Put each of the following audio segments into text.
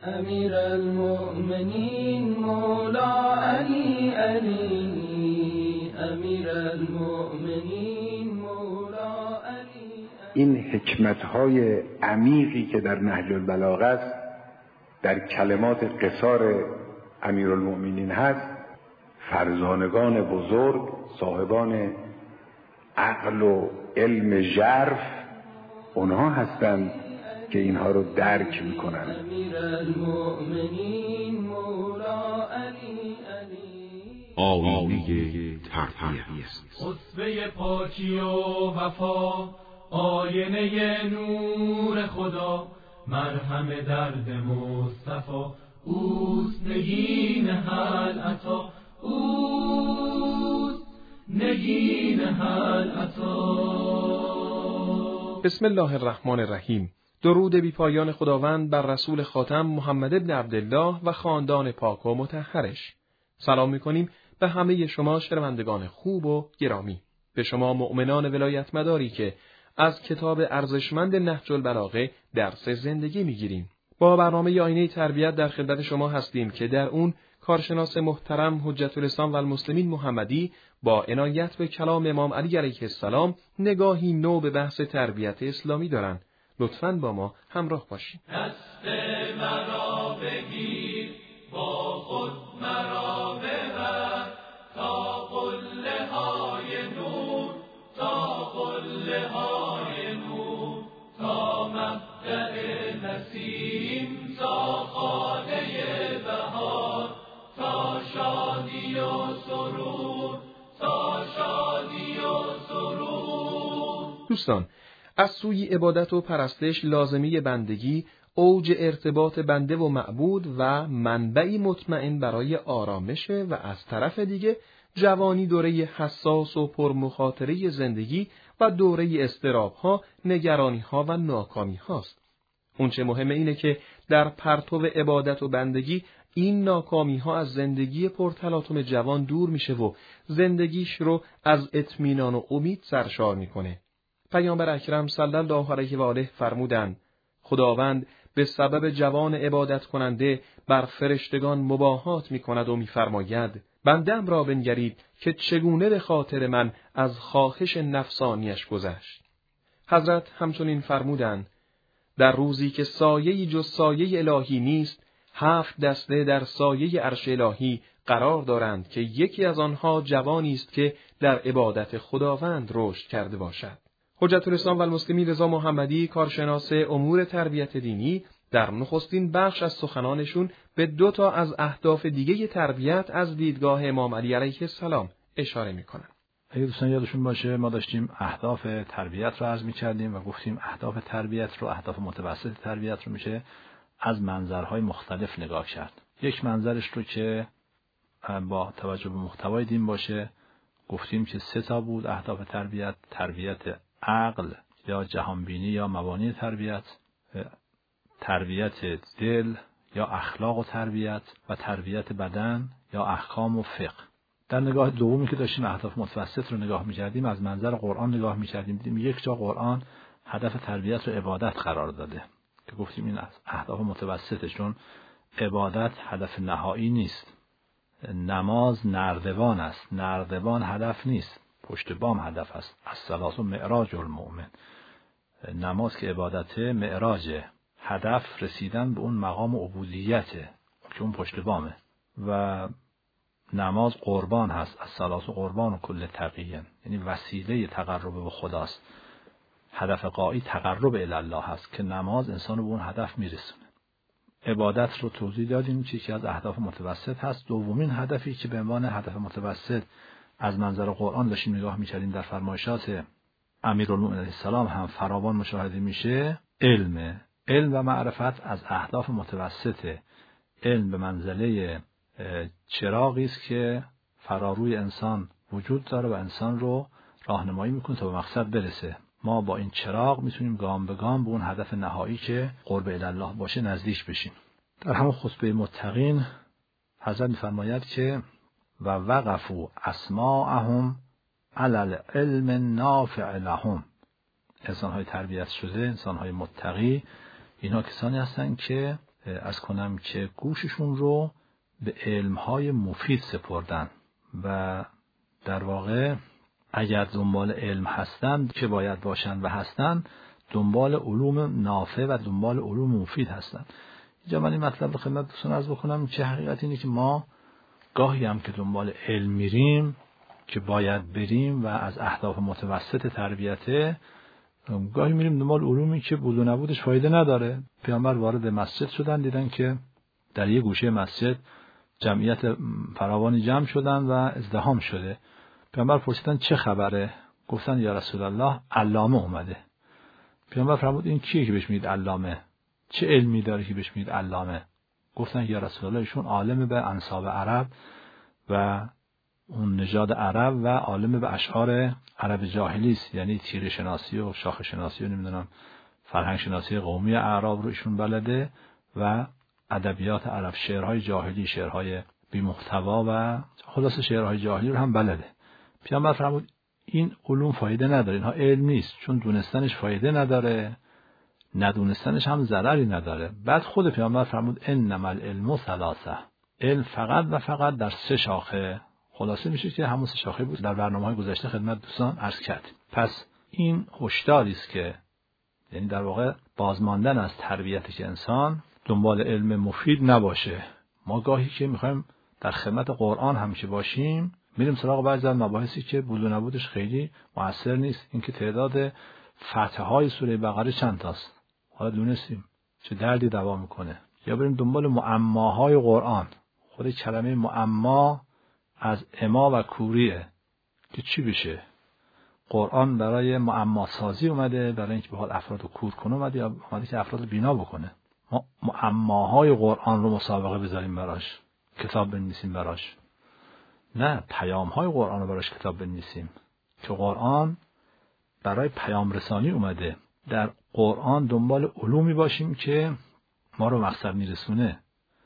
امیر المؤمنین مولا علی علی، امیر المؤمنین مولا علی. این حکمت‌های عمیقی که در نهج البلاغه است، در کلمات قصار امیرالمؤمنین هست، فرزانگان بزرگ، صاحبان عقل و علم ژرف، اونها هستند که اینها رو درک میکنن. آیینه تربیت، خطبه پاکی و وفا، آینه نور خدا، مرهم درد مصطفی، اوست نگین حل عطا، اوست نگین حل عطا. بسم الله الرحمن الرحیم. درود بی پایان خداوند بر رسول خاتم محمد ابن عبدالله و خاندان پاک و مطهرش. سلام می‌کنیم به همه شما شنوندگان خوب و گرامی، به شما مؤمنان ولایت مداری که از کتاب ارزشمند نهج البلاغه درس زندگی می‌گیریم. با برنامه آینه تربیت در خدمت شما هستیم که در اون کارشناس محترم حجت الاسلام و المسلمین محمدی با عنایت به کلام امام علی علیه السلام نگاهی نو به بحث تربیت اسلامی دارند. لطفاً با ما همراه باشید. دست مرا بگیر، با خود مرا ببر، تا قله های نور، تا قله های نور، تا مبدأ نسیم، تا خانه بهار، تا شادی و سرور، تا شادی و سرور. دوستان، از سوی عبادت و پرستش لازمی بندگی، اوج ارتباط بنده و معبود و منبعی مطمئن برای آرامشه و از طرف دیگه جوانی دوره حساس و پرمخاطره زندگی و دوره اضطراب‌ها، نگرانی‌ها و ناکامی‌هاست. اون چه مهمه اینه که در پرتو عبادت و بندگی این ناکامی‌ها از زندگی پرتلاطم جوان دور میشه و زندگیش رو از اطمینان و امید سرشار میکنه. پیامبر اکرم صلی الله علیه و آله فرمودند: خداوند به سبب جوان عبادت کننده بر فرشتگان مباهات میکند و میفرماید بنده‌ام را بنگرید که چگونه به خاطر من از خواهش نفسانیش گذشت. حضرت همچنین فرمودند: در روزی که سایه‌ای جز سایه الهی نیست، 7 دسته در سایه عرش الهی قرار دارند که یکی از آنها جوانی است که در عبادت خداوند رشد کرده باشد. حجت الاسلام و المسلمین رضا محمدی، کارشناس امور تربیت دینی، در نخستین بخش از سخنانشون به 2 تا از اهداف دیگه تربیت از دیدگاه امام علی علیه السلام اشاره میکنن. اگه دوستان یادشون باشه ما داشتیم اهداف تربیت رو عرض می‌کردیم و گفتیم اهداف تربیت رو، اهداف متوسط تربیت رو میشه از منظرهای مختلف نگاه کرد. یک منظرش رو که با توجه به محتوای دین باشه گفتیم که 3 تا بود اهداف تربیت: تربیت عقل یا جهانبینی یا مبانی تربیت، تربیت دل یا اخلاق و تربیت، و تربیت بدن یا احکام و فقه. در نگاه دومی که داشتیم اهداف متوسط رو نگاه می‌کردیم، از منظر قرآن نگاه می‌کردیم. دیدیم یک جا قرآن هدف تربیت رو عبادت قرار داده که گفتیم این اهداف متوسطه، چون عبادت هدف نهایی نیست. نماز نردبان است، نردبان هدف نیست، پشت بام هدف است. الصلاة معراج المؤمن، نماز که عبادته، معراجه، هدف رسیدن به اون مقام عبودیته که اون پشت بامه. و نماز قربان هست، الصلاة قربان کل تقی، یعنی وسیله تقرب به خداست. هدف غایی تقرب الی الله هست که نماز انسان رو به اون هدف میرسونه. عبادت رو توضیح دادیم چیزی که از اهداف متوسط هست. دومین هدفی که به عنوان هدف متوسط از منظر قرآن داشتیم نگاه می‌کردیم، در فرمایشات امیرالمؤمنین علیه السلام هم فراوان مشاهده میشه، علم و معرفت از اهداف متوسطه. علم به منزله چراغی است که فراروی انسان وجود داره و انسان رو راهنمایی میکنه تا به مقصد برسه. ما با این چراغ میتونیم گام به گام به اون هدف نهایی که قرب الله باشه نزدیک بشیم. در همون خطبه متقین حضرت میفرماید که و وقفوا اسماءهم علی العلم النافع لهم. انسان‌های تربیت شده، انسان‌های متقی، اینها کسانی هستند که از کنم که گوششون رو به علمهای مفید سپردن و در واقع اگر دنبال علم هستند که باید باشند و هستند، دنبال علوم نافع و دنبال علوم مفید هستند. اینجا من این مطلب رو خدمت دوستان عرض بکنم که حقیقت اینه که ما گاهی هم که دنبال علم میریم که باید بریم و از اهداف متوسط تربیته، گاهی میریم دنبال علومی که بود و نبودش فایده نداره. پیامبر وارد مسجد شدن، دیدن که در یک گوشه مسجد جمعیت فراوانی جمع شدن و ازدحام شده. پیامبر پرسیدن چه خبره؟ گفتن یا رسول الله علامه اومده. پیامبر فرمود این کیه که بهش میگید علامه؟ چه علمی داره که بهش میگید علامه؟ گفتن یا رسول الله ایشون عالم به انساب عرب و اون نژاد عرب و عالم به اشعار عرب جاهلی است، یعنی تیره شناسی و شاخه شناسی و نمیدونم فرهنگ شناسی قومی اعراب رو ایشون بلده و ادبیات عرب، شعرهای جاهلی، شعرهای بی محتوا و خلاص شعرهای جاهلی رو هم بلده. پیامبر فرمود این علوم فایده نداره، اینها علم نیست، چون دونستنش فایده نداره، ندونستنش هم ضرری نداره. بعد خود پیامبر فرمود انما العلم ثلاثه، علم فقط و فقط در 3 شاخه. خلاصه میشه که همون 3 شاخه بود در برنامه‌های گذشته خدمت دوستان عرض کردیم. پس این هشداری است که یعنی در واقع بازماندن از تربیتی که انسان دنبال علم مفید نباشه. ما گاهی که میخوایم در خدمت قرآن هم که باشیم میریم سراغ بعضی از مباحثی که بود و نبودش خیلی مؤثر نیست. اینکه تعداد فتحهای سوره بقره چند تاست حالا دونستیم چه دردی دوا میکنه. یا بریم دنبال معماهای قرآن. خود کلمه معما از اما و کوریه که چی بشه؟ قرآن برای معما سازی اومده، برای اینکه به حال افراد رو کور کنه اومده، یا اومده که افراد رو بینا بکنه؟ ما معماهای قرآن رو مسابقه بذاریم براش، کتاب بنویسیم براش؟ نه، پیامهای قرآن رو براش کتاب بنویسیم که قرآن برای پیام رسانی اومده. در قرآن دنبال علومی باشیم که ما رو مقصد میرسونه.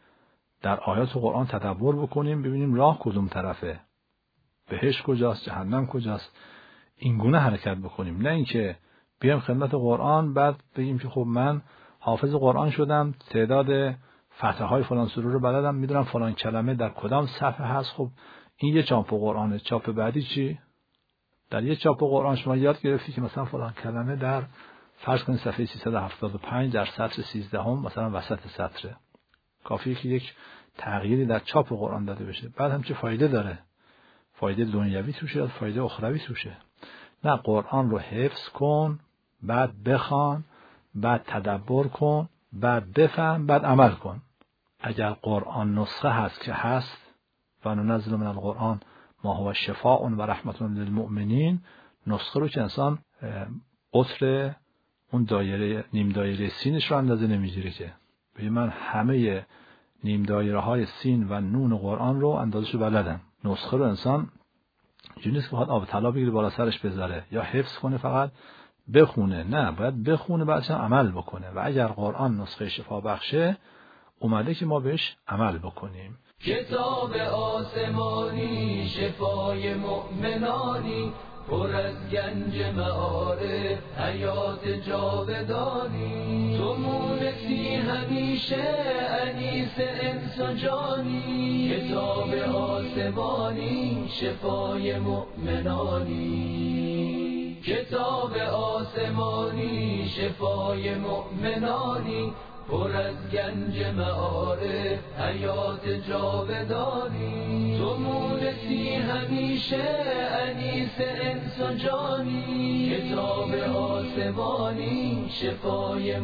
در آیات قرآن تدبر بکنیم ببینیم راه کدوم طرفه، بهشت کجاست، جهنم کجاست، این گونه حرکت بکنیم. نه اینکه بیام خدمت قرآن بعد بگیم که خب من حافظ قرآن شدم، تعداد فتحهای فلان سوره رو بلدم، میدونم فلان کلمه در کدام صفحه هست. خب این یه چاپ قرآنه، چاپ بعدی چی؟ در یه چاپ قرآن شما یاد گرفتی که مثلا فلان کلمه در فرض کنید صفحه 375 در سطر 13 مثلا وسط سطره. کافیه که یک تغییری در چاپ قرآن داده بشه. بعد هم چه فایده داره؟ فایده دنیوی توشه یا فایده اخروی توشه؟ نه، قرآن رو حفظ کن، بعد بخوان، بعد تدبر کن، بعد بفهم، بعد عمل کن. اگر قرآن نسخه هست که هست و ننزل من القرآن ما هو شفاء و رحمت للمؤمنین، نسخه رو که انسان قطر اون دایره نیم دایره سینش رو اندازه نمیگیره که بگه من همه نیم دایره های سین و نون قرآن رو اندازش رو بلدم. نسخه رو انسان اینجوری نیست که باید آب طلا بگیره بالا سرش بذاره یا حفظ کنه فقط بخونه. نه، باید بخونه بعدش عمل بکنه. و اگر قرآن نسخه شفا بخشه اومده که ما بهش عمل بکنیم. کتاب آسمانی شفای مؤمنانی، پر از گنج معارف حیات جاودانی، تو مونسی همیشه انیس انس و جانی، کتاب آسمانی شفای مؤمنانی، کتاب آسمانی شفای مؤمنانی، پر از گنج معارف حیات جاودانی، تو مونسی همیشه انیس انس و جانی، کتاب آسمانی شفای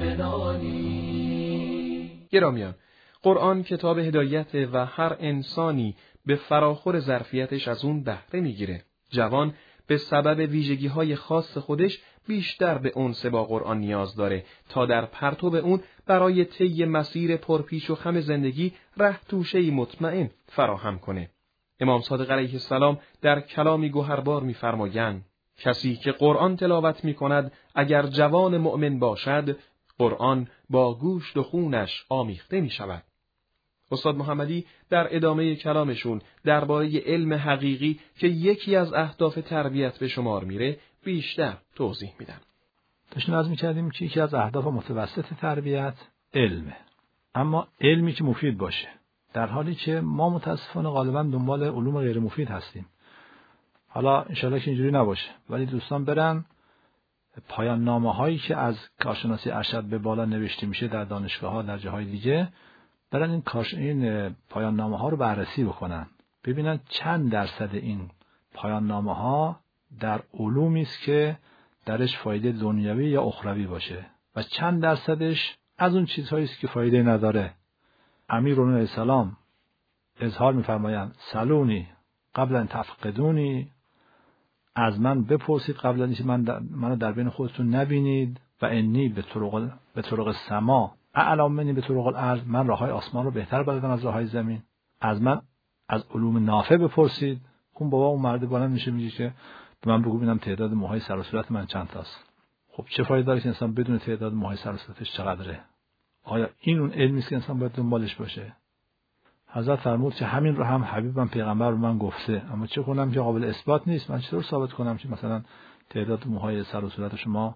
مؤمنانی. گرامیان، قرآن کتاب هدایت و هر انسانی به فراخور ظرفیتش از اون بهره میگیره. جوان به سبب ویژگی‌های خاص خودش بیشتر به انس با قرآن نیاز داره تا در پرتو اون برای طی مسیر پرپیچ و خم زندگی ره توشه‌ای مطمئن فراهم کنه. امام صادق علیه السلام در کلامی گوهربار می‌فرمایند کسی که قرآن تلاوت می‌کند اگر جوان مؤمن باشد، قرآن با گوشت و خونش آمیخته می‌شود. استاد محمدی در ادامه کلامشون درباره علم حقیقی که یکی از اهداف تربیت به شمار میره بیشتر توضیح میدن. داشتیم عرض می‌کردیم که یکی از اهداف متوسط تربیت علمه. اما علمی که مفید باشه، در حالی که ما متاسفانه غالبا دنبال علوم غیر مفید هستیم. حالا انشالله که اینجوری نباشه، ولی دوستان برن پایان نامه هایی که از کارشناسی ارشد به بالا نوشته میشه در دانشگاه ها، در جاهای دیگه، برن این پایان نامه ها رو بررسی بکنن، ببینن چند درصد این پایان نامه ها در علومی است که درش فایده دنیوی یا اخروی باشه و چند درصدش از اون چیزهایی است که فایده نداره. امیرالمومنین علیه السلام اظهار می‌فرمایند سلونی قبل ان تفقدونی، از من بپرسید قبل از اینکه منو در بین خودتون نبینید، و انی به طرق السما اعلم منی به طرق الارض، من راههای آسمان رو بهتر بلدم از راههای زمین. از من از علوم نافع بپرسید. اون بابا اون مرد بالا میشه میگه که به من بگو ببینم تعداد موهای سر و صورت من چند تاست. خب چه فایده داره که انسان بدون تعداد موهای سر و صورتش چقدره؟ آیا این اون علمی است که انسان باید دنبالش باشه؟ حضرت فرمود که همین رو هم حبیبم پیغمبر به من گفته، اما چه کنم که قابل اثبات نیست. من چطور ثابت کنم که مثلا تعداد موهای سر و صورت شما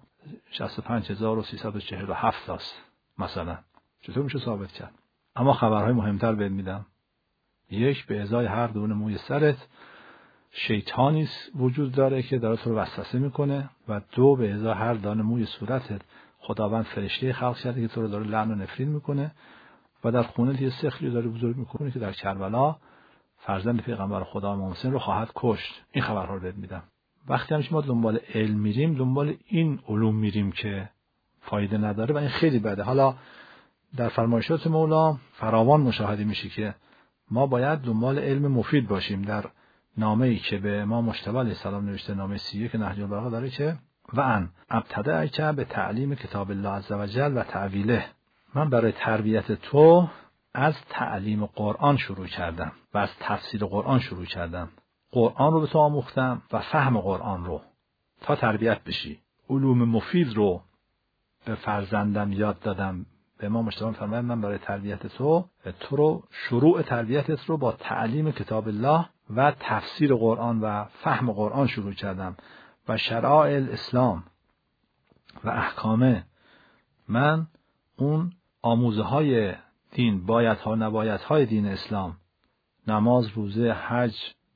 65347 است مثلا؟ چطور میشه ثابت کرد؟ اما خبرهای مهمتر بهت میدم. یک، به ازای هر دونه موی سرت شیطانی وجود داره که داره تو رو وسوسه میکنه، و دو، به ازای هر دانه موی صورتت خداوند فرشته خلق کرده که تو رو داره لعن و نفرین میکنه، و در خونه یه سخلی داره بزرگ میکنه که در کربلا فرزند پیغمبر خدا امام حسین رو خواهد کشت. این خبرها رو بهت میدم. وقتی هم ما دنبال علم میریم، دنبال این علوم میریم که فایده نداره و این خیلی بده. حالا در فرمایشات مولا فراوان مشاهده میشه که ما باید دنبال علم مفید باشیم. در نامه‌ای که به امام مجتبی علیه السلام نوشته، نامه 31 نهج البلاغه، داره که و ان ابتدأک به تعلیم کتاب الله عز و جل و تعویله، من برای تربیت تو از تعلیم قرآن شروع کردم و از تفسیر قرآن شروع کردم. قرآن رو به تو آموختم و فهم قرآن رو تا تربیت بشی. علوم مفید رو به فرزندم یاد دادم. به امام مجتبی فرمود من برای تربیت تو رو شروع تربیتت رو با تعلیم کتاب الله و تفسیر قرآن و فهم قرآن شروع کردم و شرائع الاسلام و احکامه. من اون آموزه های دین، بایدها و نبایدهای دین اسلام، نماز، روزه، حج،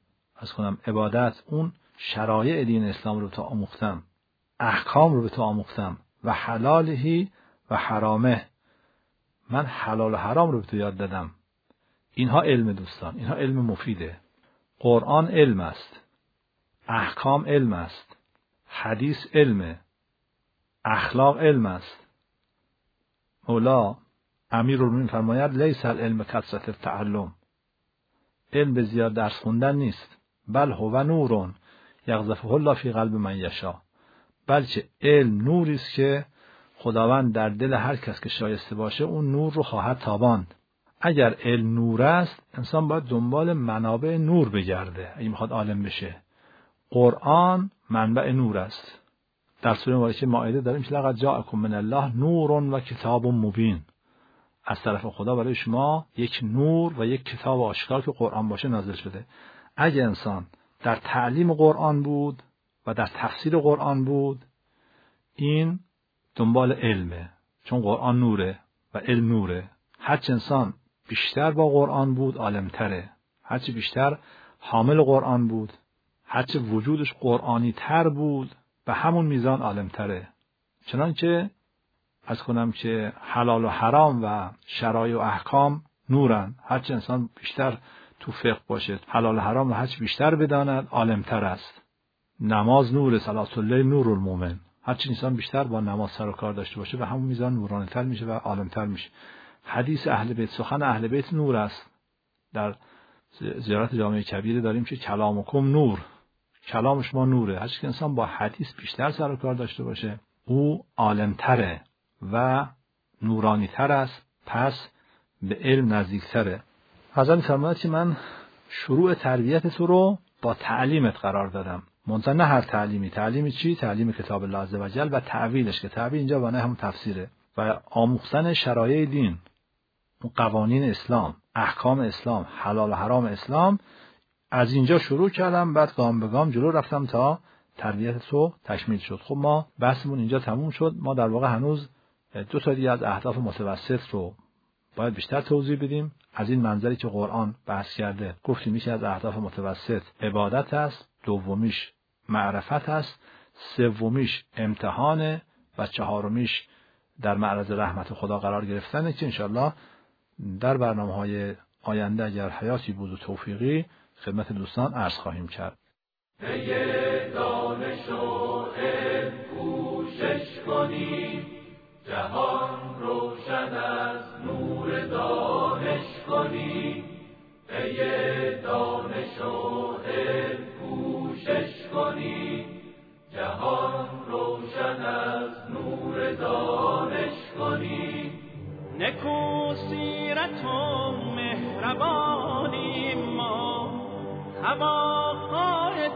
عبادت، اون شرایع دین اسلام رو به تو آموختم، احکام رو به تو آموختم و حلالهی و حرامه، من حلال و حرام رو به تو یاد دادم. اینها علم دوستان، اینها علم مفیده. قرآن علم است، احکام علم است، حدیث علمه، اخلاق علم است. مولا امیرالمومنین فرماید لیس العلم کثرت التعلم، علم به زیاد درس خوندن نیست، بل هو نور یقذفه الله فی قلب من یشاء، بلکه علم نوری است که خداوند در دل هر کس که شایسته باشه اون نور رو خواهد تاباند. اگر علم نور است، انسان باید دنبال منابع نور بگرده اگه میخواد عالم بشه. قرآن منبع نور است. در سوره مبارکه مائده داریم که لقد جاءکم من الله نور و کتاب مبین، از طرف خدا برای شما یک نور و یک کتاب آشکار که قرآن باشه نازل شده. اگه انسان در تعلیم قرآن بود و در تفسیر قرآن بود، این دنبال علمه، چون قرآن نوره و علم نوره. هرچه انسان بیشتر با قرآن بود عالمتره، هرچه بیشتر حامل قرآن بود، هرچه وجودش قرآنی تر بود، به همون میزان عالمتره. چنانچه از کنم که حلال و حرام و شرایع و احکام نورن. هرچه انسان بیشتر تو فقه باشه، حلال و حرام رو هرچه بیشتر بداند عالمتر است. نماز نور، صلاة اللیل نور المؤمن. هرچه انسان بیشتر با نماز سر و کار داشته باشه به همون میزان نورانی تر میشه و عالمتر میشه. حدیث اهل بیت، سخن اهل بیت نور است. در زیارت جامع کبیره داریم که کلامکم نور، کلام شما نوره. هرچی که انسان با حدیث بیشتر سر و کار داشته باشه او عالمتره و نورانی تر است، پس به علم نزدیکتره. حضرت فرمود که من شروع تربیت تو رو با تعلیمت قرار دادم. منتها نه هر تعلیمی. تعلیمی چی؟ تعلیم کتاب الله عز و جل و تعویلش، که تعویل اینجا معنی همون تفسیره، و آموختن شرایع دین، قوانین اسلام، احکام اسلام، حلال و حرام اسلام. از اینجا شروع کردم، بعد گام به گام جلو رفتم تا تربیت تو تکمیل شد. خب ما بحثمون اینجا تموم شد. ما در واقع هنوز 2 تا دیگه از اهداف متوسط رو باید بیشتر توضیح بدیم. از این منظری که قرآن بحث کرده گفتیم یکی از اهداف متوسط عبادت است، دومیش معرفت است، سومیش امتحانه و چهارمیش در معرض رحمت خدا قرار گرفتنه که انشالله در برنامه‌های آینده اگر حیاتی بود و توفیقی خدمت دوستان عرض خواهیم کرد. پی دانش و علم کوشش کنیم، جهان روشن از نور دانش کنیم. پی دانش و علم کوشش کنیم، جهان روشن از نور دانش کنیم. نکو سیرت و مهربانیم ما، هواخواه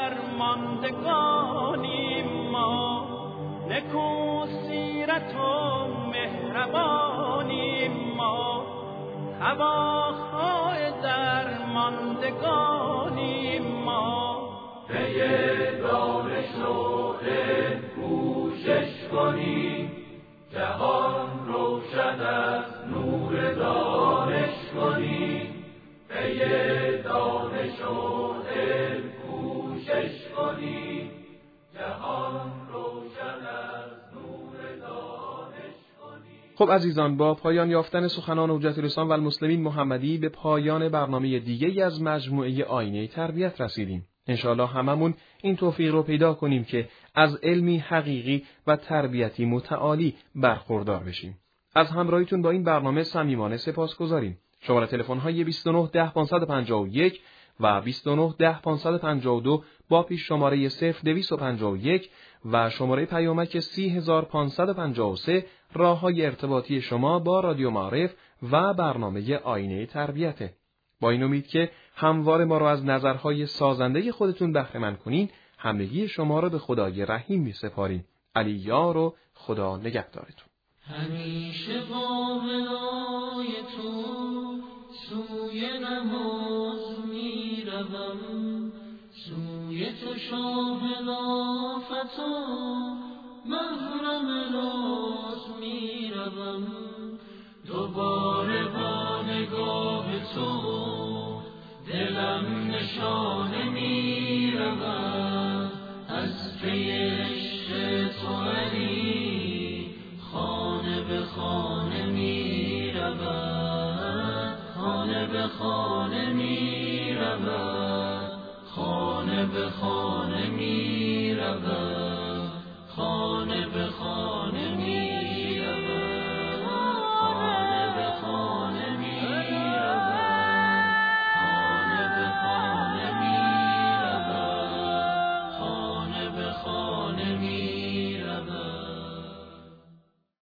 درماندگانیم ما. نکو سیرت و مهربانیم ما، هواخواه درماندگانیم ما. پی دانش و علم کوشش کنیم، جهان روشن از نور دانش کنیم. پی دانش و علم کوشش کنیم، جهان روشن از نور دانش کنیم. خب عزیزان، با پایان یافتن سخنان حجت الاسلام و المسلمین محمدی به پایان برنامه دیگه‌ای از مجموعه آینه تربیت رسیدیم. انشاءالله هممون این توفیق رو پیدا کنیم که از علمی حقیقی و تربیتی متعالی برخوردار بشیم. از همراهیتون با این برنامه صمیمانه سپاسگزاریم. شماره تلفن‌های 29 10 551 و 29 10 552 با پیش شماره 0251 و شماره پیامک 30553 راه‌های ارتباطی شما با رادیو معارف و برنامه آینه تربیته. با این امید که همواره ما را از نظرهای سازنده خودتون بهره مند کنین، همگی شما را به خدای رحیم می‌سپاریم. علی یار و خدا نگهدارتون. همیشه با ولای تو سوی نماز میروم، سوی تو شاه لافت و محرم راز میروم. دوباره با نگاه تو دلم نشانه میرود، از پی عشق تو علی خانه به خانه میرود، خانه به خانه میرود، خانه به خانه میرود، خانه به خانه میرود.